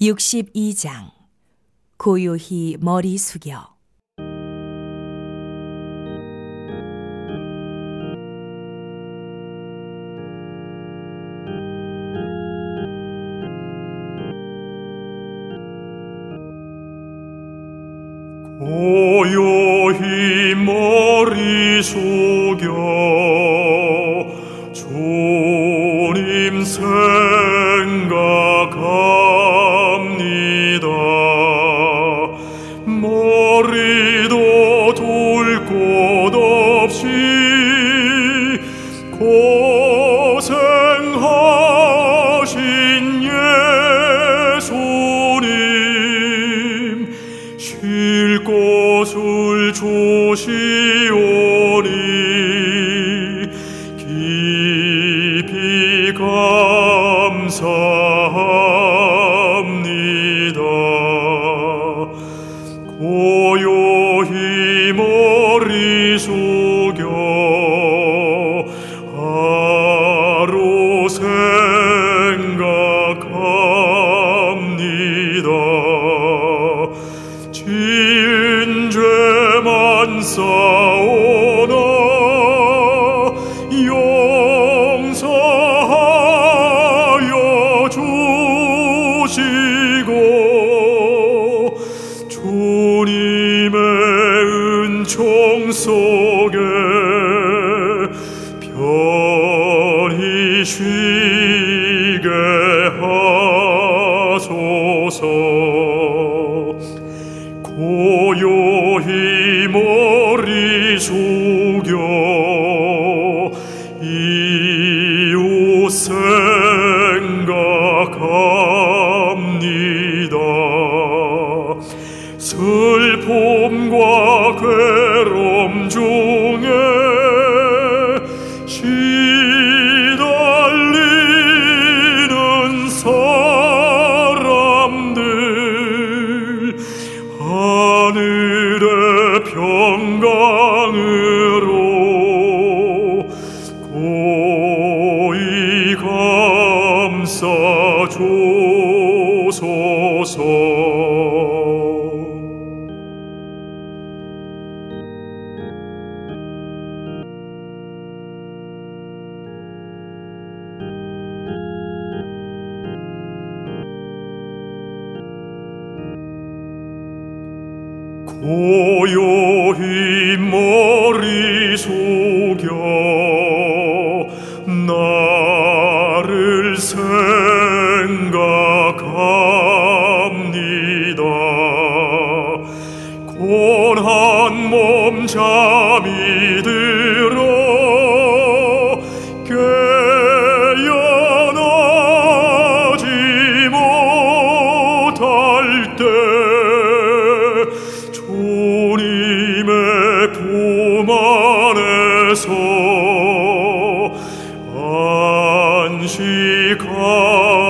62장 고요히 머리 숙여. 고요히 머리 숙여 주님 생각합니다. 머리도 둘 곳 없이 고생하신 예수님 쉴 곳을 주시오니 깊이 감사합니다. 고요히 머리 숙여 하루 생각합니다. 지은 죄만 쌓오나 용서하여 주시고 주님의 은총 속에 편히 쉬게 하소서. 고요히 머리 숙여 이웃 생각합니다. 슬픔과 괴로움 중에 시달리는 사람들 하늘의 평강으로 고이 감싸 주소서. 고요히 머리 숙여 나를 생각합니다. 고난 몸 잠이 들어 깨어나지 못할 때 주님의 품 안에서 안식하